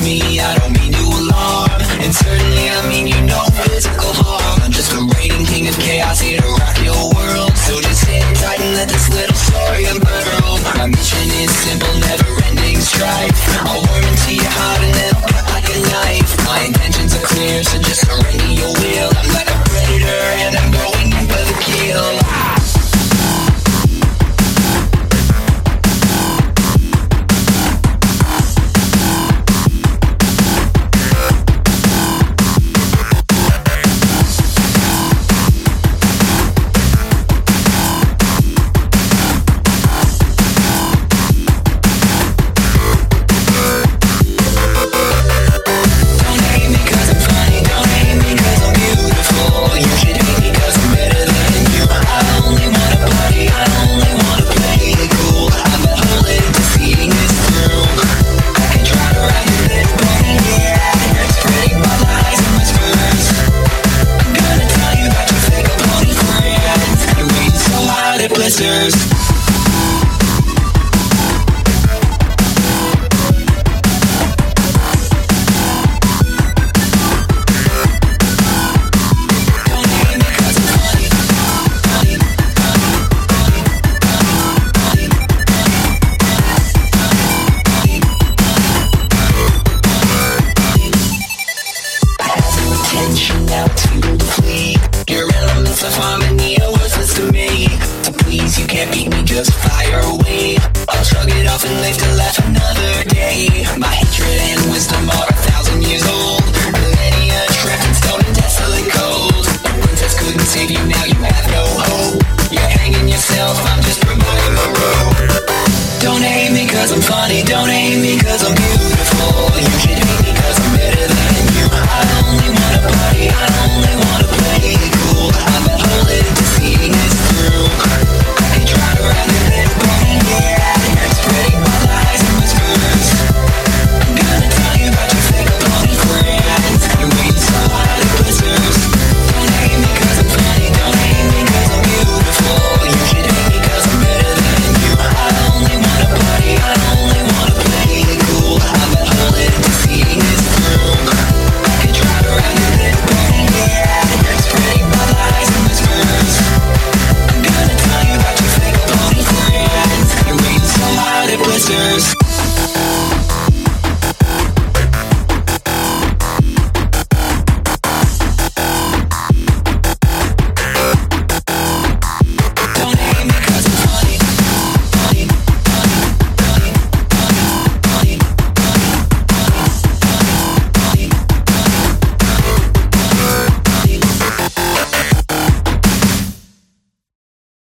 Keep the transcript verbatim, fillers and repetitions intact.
me, I don't mean to alarm. And certainly I mean you no physical harm. I'm just a reigning king of chaos here to rock your world. So just sit tight and let this little story unfurl. My mission is simple, never-ending strife. I'll worm into your heart and then I'll cut like a knife. My intentions are clear, so just surrender your will. I'm like a predator and I'm going in for the kill. Blisters. Attention now to the flee. Your elements of harmony are worthless to me. So please, you can't beat me, just fire away. I'll shrug it off and live to laugh another day. My hatred and wisdom are a thousand years old. Millennia trapped in stone and desolate cold. A princess couldn't save you, now you have no hope. You're hanging yourself, I'm just promoting the rope. Don't hate me cause I'm funny, don't hate me cause I'm beautiful. You should